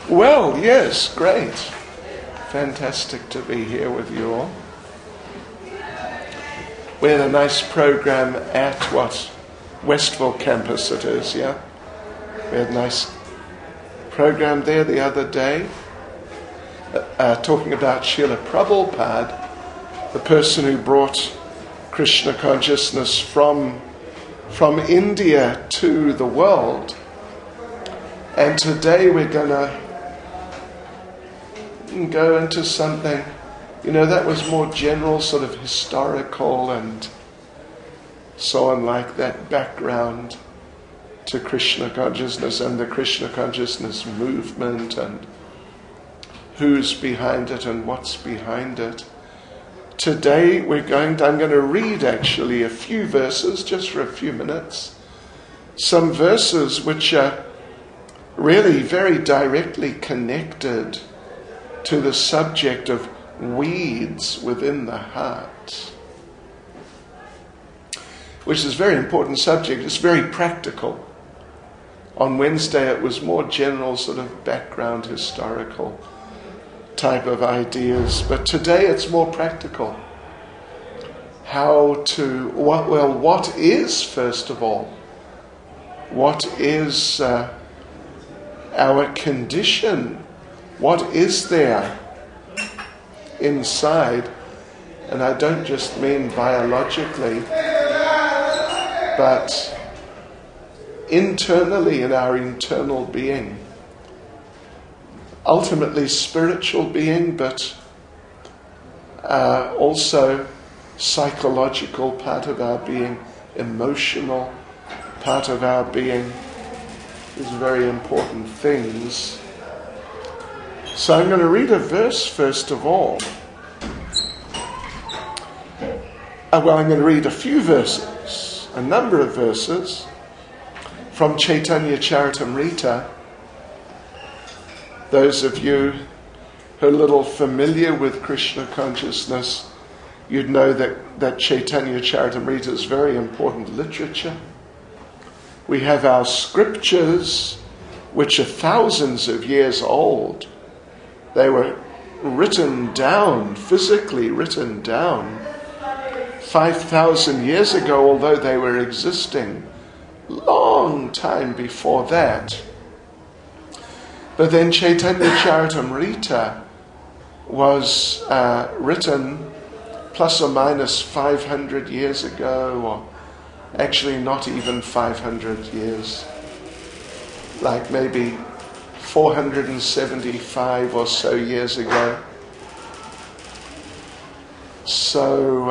Well, yes, great. Fantastic to be here with you all. We had a nice program at Westville campus it is, yeah? We had a nice program there the other day, talking about Srila Prabhupada, the person who brought Krishna consciousness from India to the world. And today we're going to go into something, that was more general, sort of historical and so on, like that background to Krishna consciousness and the Krishna consciousness movement and who's behind it and what's behind it. Today I'm going to read actually a few verses, just for a few minutes, some verses which are really very directly connected to the subject of weeds within the heart, which is a very important subject. It's very practical. On Wednesday it was more general, sort of background, historical type of ideas, but today it's more practical. What is, first of all, what is our condition? What is there inside? And I don't just mean biologically, but internally, in our internal being. Ultimately spiritual being, but also psychological part of our being, emotional part of our being. These very important things. So I'm going to read a verse first of all. I'm going to read a few verses, a number of verses from Chaitanya Charitamrita. Those of you who are a little familiar with Krishna consciousness, you'd know that Chaitanya Charitamrita is very important literature. We have our scriptures, which are thousands of years old. They were written down, physically written down, 5,000 years ago, although they were existing long time before that. But then Chaitanya Charitamrita was written plus or minus 500 years ago, or actually not even 500 years, like maybe 475 or so years ago. So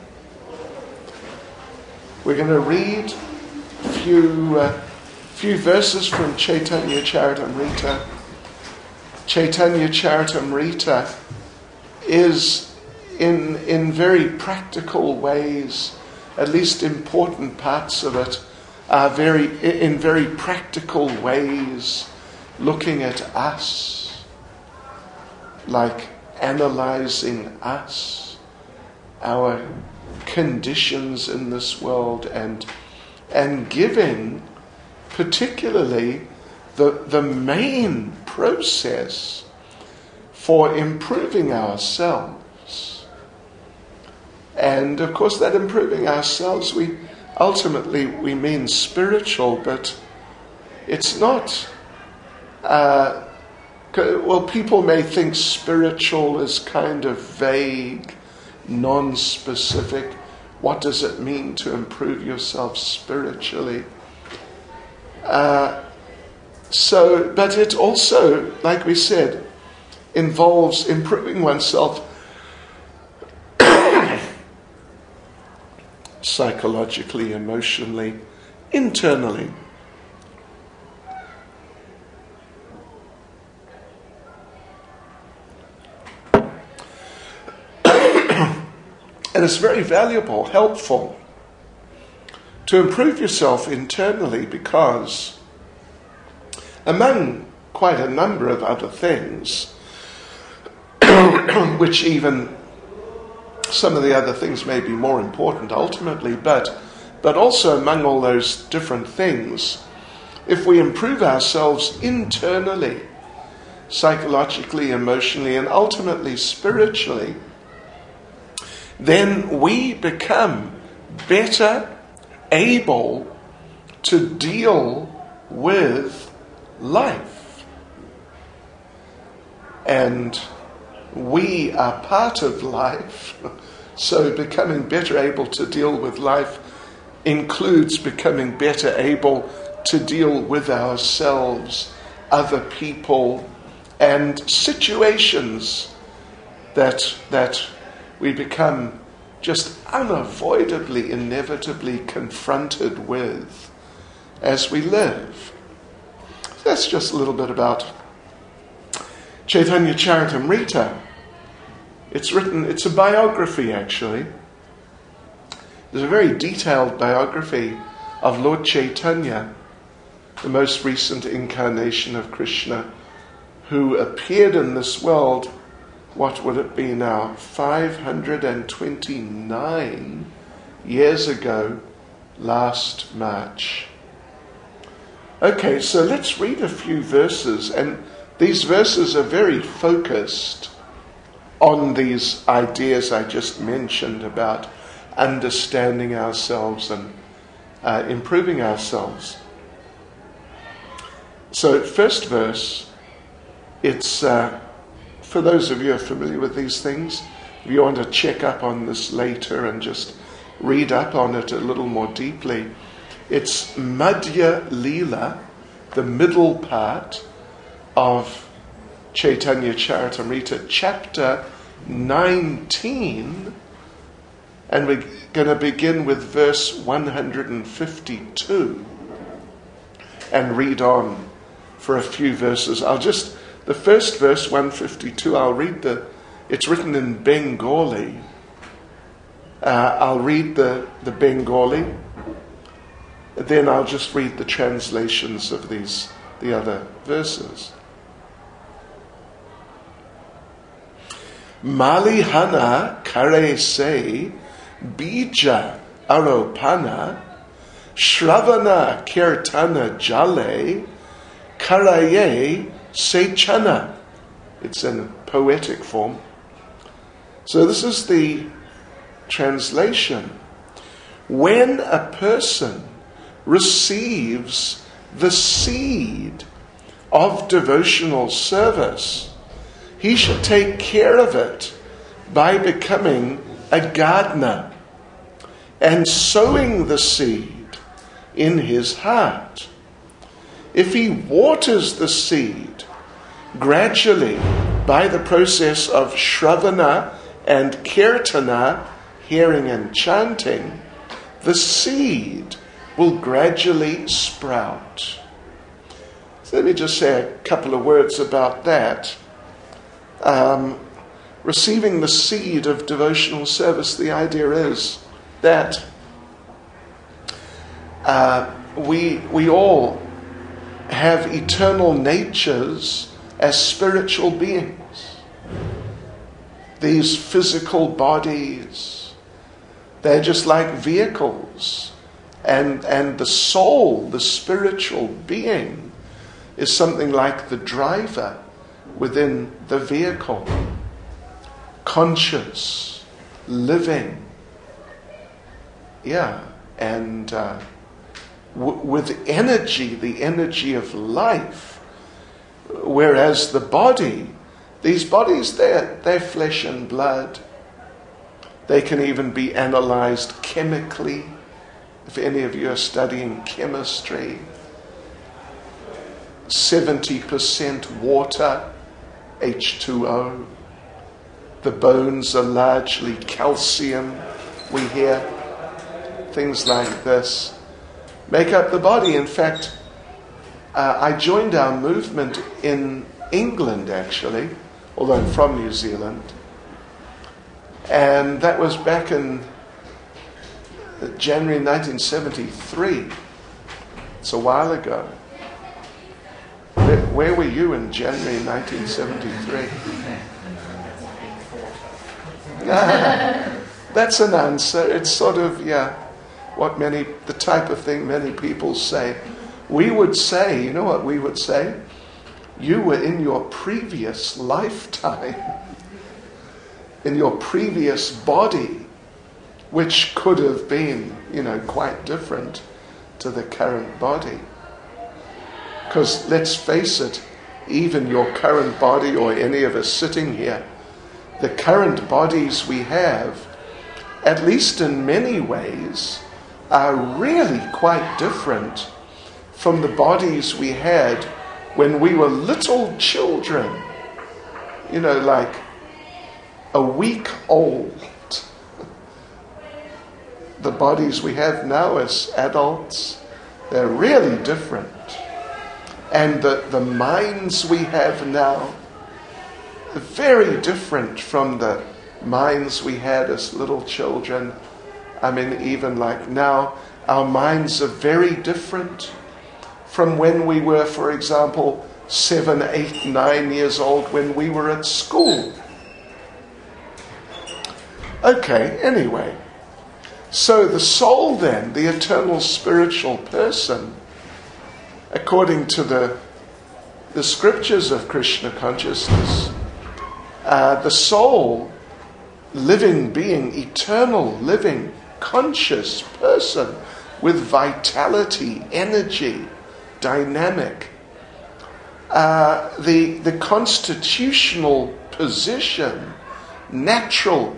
we're going to read a few verses from Chaitanya Charitamrita. Chaitanya Charitamrita is in very practical ways, at least important parts of it are in very practical ways looking at us, like analyzing us, our conditions in this world, and giving particularly the main process for improving ourselves. And of course that improving ourselves, we mean spiritual, but it's not. People may think spiritual is kind of vague, non-specific. What does it mean to improve yourself spiritually? But it also, like we said, involves improving oneself psychologically, emotionally, internally. And it's very valuable, helpful to improve yourself internally, because among quite a number of other things, which even some of the other things may be more important ultimately, but also among all those different things, if we improve ourselves internally, psychologically, emotionally, and ultimately spiritually, then we become better able to deal with life. And we are part of life, so becoming better able to deal with life includes becoming better able to deal with ourselves, other people, and situations that we become just unavoidably, inevitably confronted with as we live. That's just a little bit about Chaitanya Charitamrita. It's a biography, actually. There's a very detailed biography of Lord Chaitanya, the most recent incarnation of Krishna, who appeared in this world, what would it be now, 529 years ago, last March. Okay, so let's read a few verses, and these verses are very focused on these ideas I just mentioned about understanding ourselves and improving ourselves. So, first verse, it's, for those of you who are familiar with these things, if you want to check up on this later and just read up on it a little more deeply, it's Madhya Leela, the middle part of Chaitanya Charitamrita, chapter 19, and we're going to begin with verse 152 and read on for a few verses. The first verse, 152, I'll read it's written in Bengali. I'll read the Bengali, then I'll just read the translations of the other verses. Malihana kare se bija aropana shravana kirtana jale karaye sechana. It's in poetic form. So this is the translation. When a person receives the seed of devotional service, he should take care of it by becoming a gardener and sowing the seed in his heart. If he waters the seed gradually by the process of shravana and kirtana, hearing and chanting, the seed will gradually sprout. So let me just say a couple of words about that. Receiving the seed of devotional service, the idea is that we all have eternal natures as spiritual beings. These physical bodies, they're just like vehicles. And the soul, the spiritual being, is something like the driver within the vehicle. Conscious, living. Yeah, and with energy, the energy of life. Whereas the body, these bodies, they're flesh and blood. They can even be analyzed chemically. If any of you are studying chemistry, 70% water, H2O. The bones are largely calcium, we hear. Things like this make up the body. In fact, I joined our movement in England, actually, although I'm from New Zealand. And that was back in January 1973. It's a while ago. Where were you in January 1973? That's an answer. It's sort of, the type of thing many people say. We would say, you know what we would say? you were in your previous lifetime, in your previous body, which could have been, quite different to the current body. Because let's face it, even your current body or any of us sitting here, the current bodies we have, at least in many ways, are really quite different from the bodies we had when we were little children, like a week old. The bodies we have now as adults, they're really different. And the minds we have now are very different from the minds we had as little children. I mean, even like now, our minds are very different from when we were, for example, 7, 8, 9 years old when we were at school. Okay, anyway. So the soul then, the eternal spiritual person, according to the scriptures of Krishna consciousness, the soul, living being, eternal, living, conscious person with vitality, energy, dynamic, the constitutional position, natural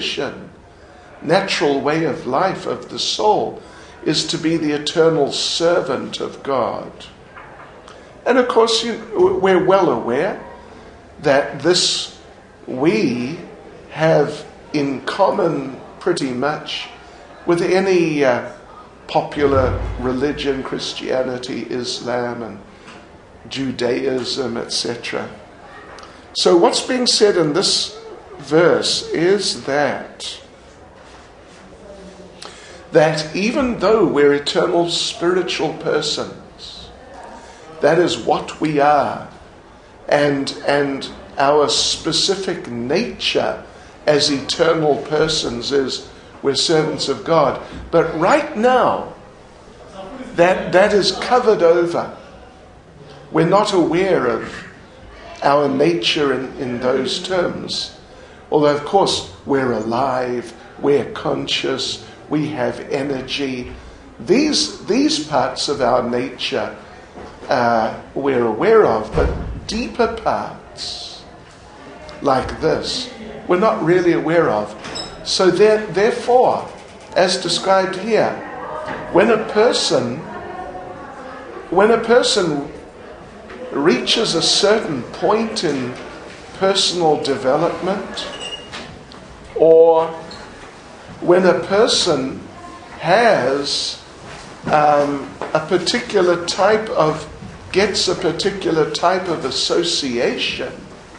way of life of the soul is to be the eternal servant of God. And of course, we're well aware that this we have in common pretty much with any popular religion, Christianity, Islam, and Judaism, etc. So what's being said in this verse is that even though we're eternal spiritual persons, that is what we are, and our specific nature as eternal persons is we're servants of God. But right now, that is covered over. We're not aware of our nature in those terms. Although, of course, we're alive, we're conscious, we have energy. These parts of our nature we're aware of, but deeper parts, like this, we're not really aware of. So therefore, as described here, when a person reaches a certain point in personal development, or when a person has gets a particular type of association,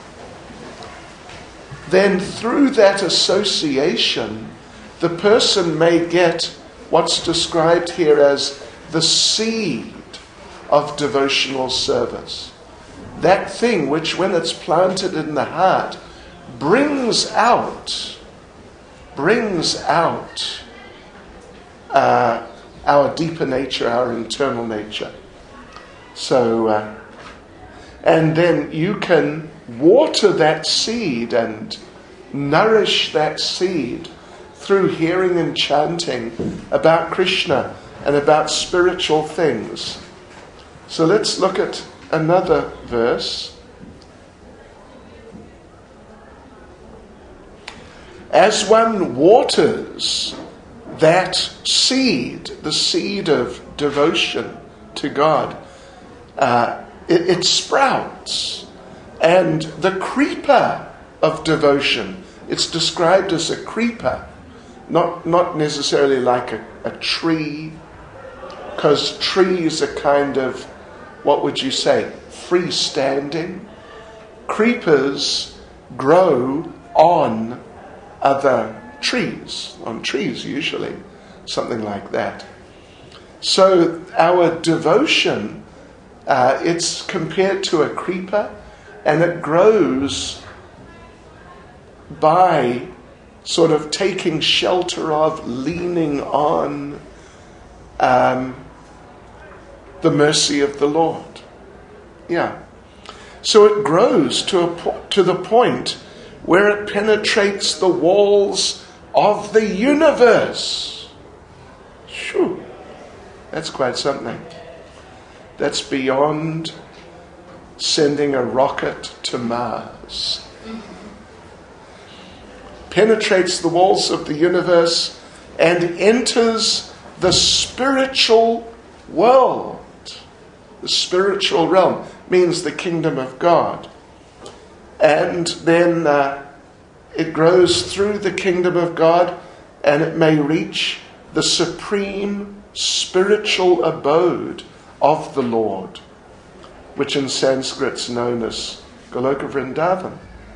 then through that association, the person may get what's described here as the seed of devotional service. That thing which, when it's planted in the heart, brings out our deeper nature, our internal nature. So, and then you can water that seed and nourish that seed through hearing and chanting about Krishna and about spiritual things. So let's look at another verse. As one waters that seed, the seed of devotion to God, it sprouts. And the creeper of devotion, it's described as a creeper, not necessarily like a tree, because trees are kind of, what would you say, freestanding. Creepers grow on other trees, on trees usually, something like that. So our devotion, it's compared to a creeper, and it grows by sort of taking shelter of, leaning on the mercy of the Lord. Yeah. So it grows to the point where it penetrates the walls of the universe. Shoo, that's quite something. That's beyond sending a rocket to Mars. Penetrates the walls of the universe and enters the spiritual world. The spiritual realm means the kingdom of God. And then it grows through the kingdom of God, and it may reach the supreme spiritual abode of the Lord, which in Sanskrit is known as Goloka Vrindavan.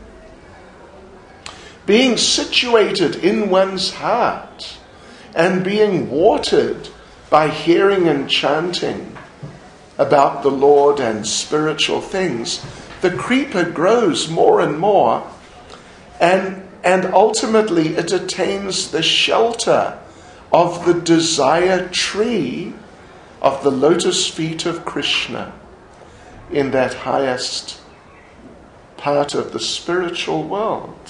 Being situated in one's heart and being watered by hearing and chanting about the Lord and spiritual things, the creeper grows more and more, and ultimately it attains the shelter of the desire tree of the lotus feet of Krishna in that highest part of the spiritual world.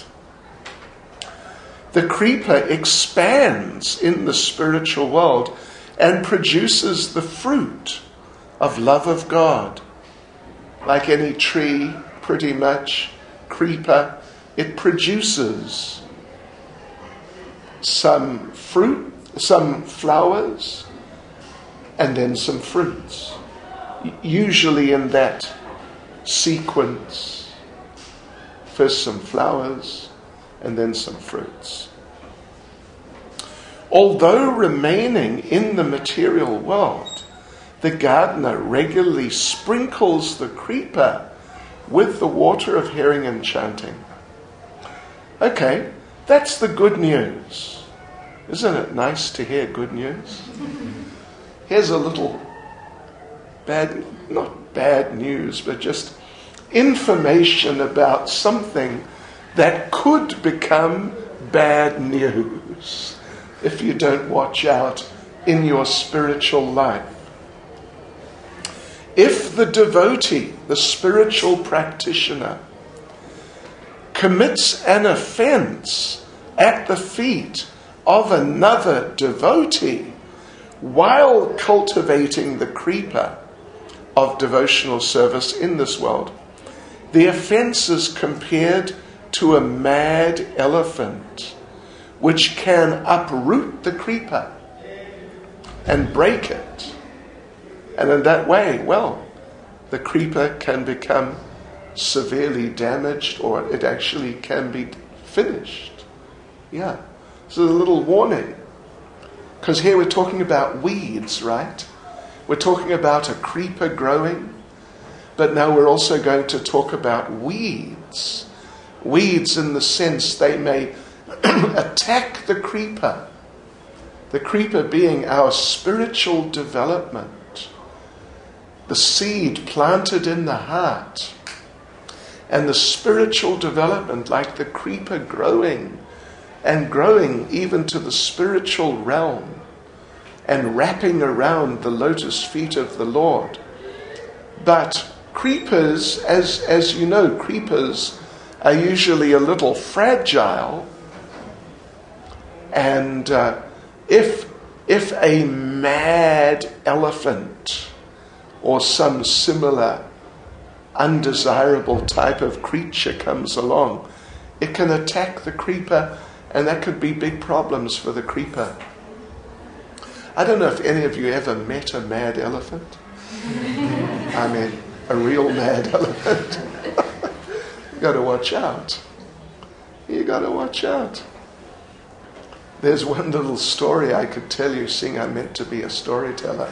The creeper expands in the spiritual world and produces the fruit of love of God. Like any tree, pretty much, creeper, it produces some fruit, some flowers, and then some fruits. Usually in that sequence. First some flowers, and then some fruits. Although remaining in the material world, the gardener regularly sprinkles the creeper with the water of hearing and chanting. Okay, that's the good news. Isn't it nice to hear good news? Here's a little not bad news, but just information about something that could become bad news if you don't watch out in your spiritual life. If the devotee, the spiritual practitioner, commits an offense at the feet of another devotee while cultivating the creeper of devotional service in this world, the offense is compared to a mad elephant which can uproot the creeper and break it. And in that way, well, the creeper can become severely damaged, or it actually can be finished. Yeah. So a little warning. Because here we're talking about weeds, right? We're talking about a creeper growing, but now we're also going to talk about weeds. Weeds in the sense they may attack the creeper being our spiritual development, the seed planted in the heart, and the spiritual development like the creeper growing and growing even to the spiritual realm and wrapping around the lotus feet of the Lord. But creepers, as you know, creepers are usually a little fragile, and if a mad elephant or some similar undesirable type of creature comes along, it can attack the creeper, and that could be big problems for the creeper. I don't know if any of you ever met a mad elephant. I mean, a real mad elephant. You got to watch out. You got to watch out. There's one little story I could tell you, seeing I'm meant to be a storyteller.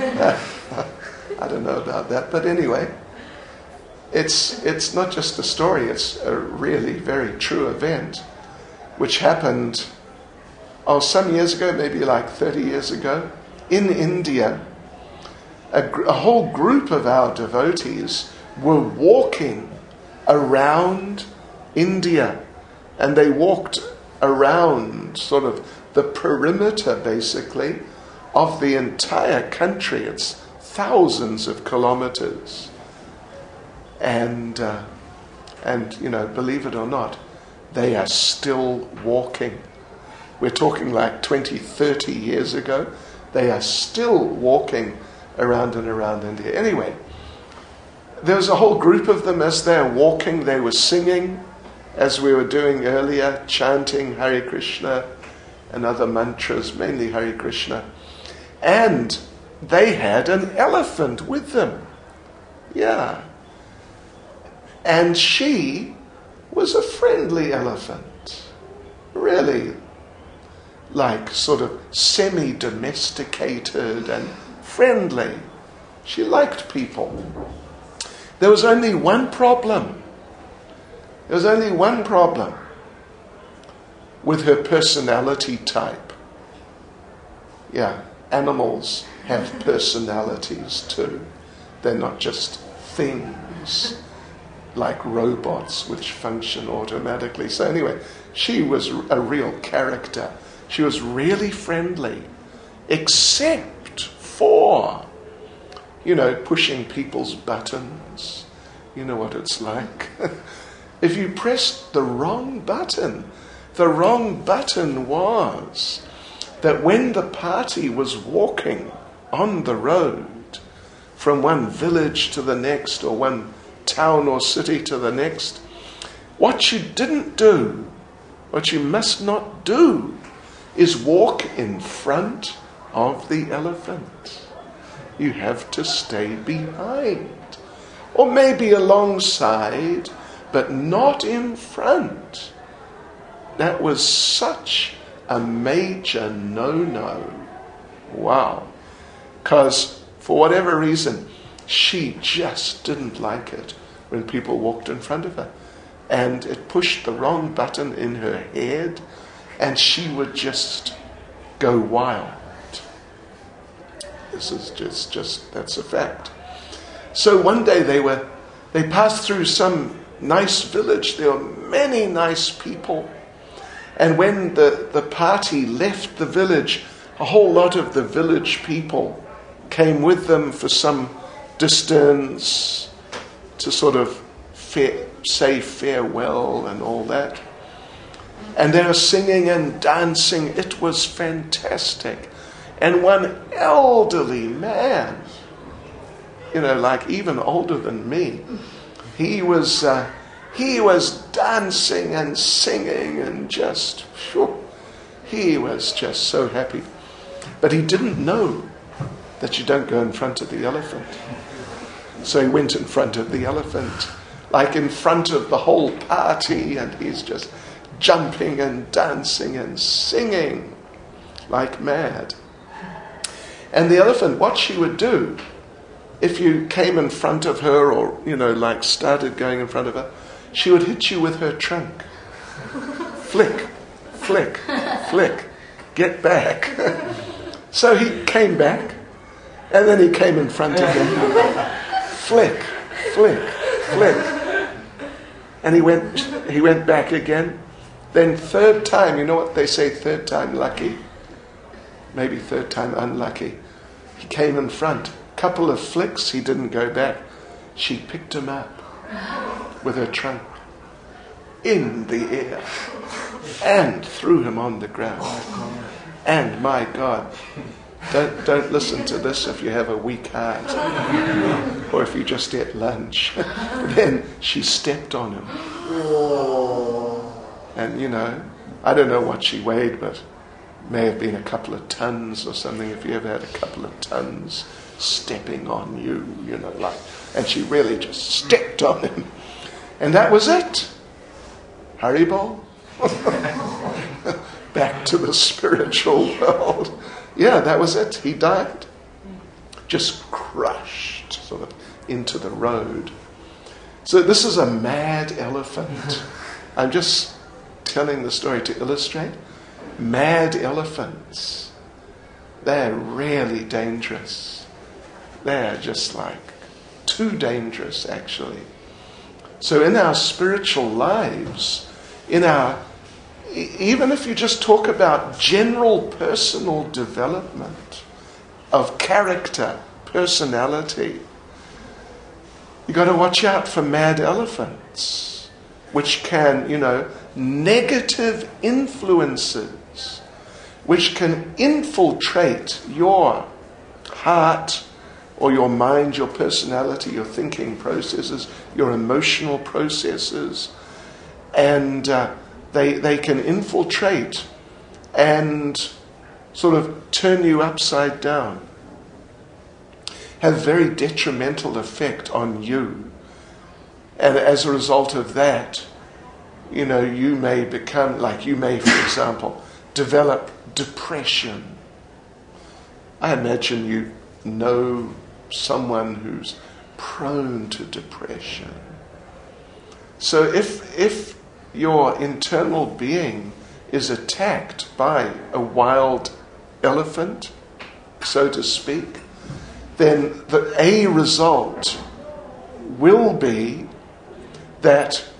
I don't know about that, but anyway, it's not just a story, it's a really very true event, which happened, some years ago, maybe like 30 years ago, in India. A whole group of our devotees were walking around India, and they walked around sort of the perimeter, basically, of the entire country. It's thousands of kilometers. And believe it or not, they are still walking. We're talking like 20, 30 years ago. They are still walking around and around India. Anyway, there was a whole group of them. As they're walking, they were singing, as we were doing earlier, chanting Hare Krishna and other mantras, mainly Hare Krishna. And they had an elephant with them. Yeah. And she was a friendly elephant. Really, like sort of semi-domesticated and friendly. She liked people. There was only one problem. There was only one problem with her personality type. Yeah, animals have personalities too. They're not just things like robots which function automatically. So anyway, she was a real character. She was really friendly, except for, pushing people's buttons. You know what it's like. If you pressed the wrong button was that when the party was walking on the road from one village to the next, or one town or city to the next, what you didn't do, what you must not do, is walk in front of the elephant. You have to stay behind, or maybe alongside, but not in front. That was such a major no-no. Wow. Because for whatever reason, she just didn't like it when people walked in front of her. And it pushed the wrong button in her head, and she would just go wild. This is just that's a fact. So one day they passed through some nice village. There were many nice people. And when the party left the village, a whole lot of the village people came with them for some distance to sort of say farewell and all that. And they were singing and dancing. It was fantastic. And one elderly man, like even older than me, he was dancing and singing and he was just so happy. But he didn't know that you don't go in front of the elephant. So he went in front of the elephant, like in front of the whole party, and he's just jumping and dancing and singing like mad. And the elephant, what she would do, if you came in front of her or, started going in front of her, she would hit you with her trunk. Flick, flick, flick, get back. So he came back, and then he came in front again. Flick, flick, flick. And he went back again. Then third time, you know what they say, third time lucky? Maybe third time unlucky. He came in front. Couple of flicks, he didn't go back. She picked him up with her trunk in the air and threw him on the ground. And my God, don't listen to this if you have a weak heart or if you just ate lunch. Then she stepped on him. And I don't know what she weighed, but may have been a couple of tons or something. If you ever had a couple of tons stepping on you, and she really just stepped on him. And that was it. Haribol. Back to the spiritual world. Yeah, that was it. He died. Just crushed sort of into the road. So this is a mad elephant. I'm just telling the story to illustrate. Mad elephants. They're really dangerous. They're just like too dangerous, actually. So in our spiritual lives, even if you just talk about general personal development of character, personality, You've got to watch out for mad elephants, which can, negative influences, which can infiltrate your heart or your mind, your personality, your thinking processes, your emotional processes, and they can infiltrate and sort of turn you upside down, have very detrimental effect on you. And as a result of that, you may become, for example, develop depression. I imagine you know someone who's prone to depression. So if your internal being is attacked by a wild elephant, so to speak, then the result will be that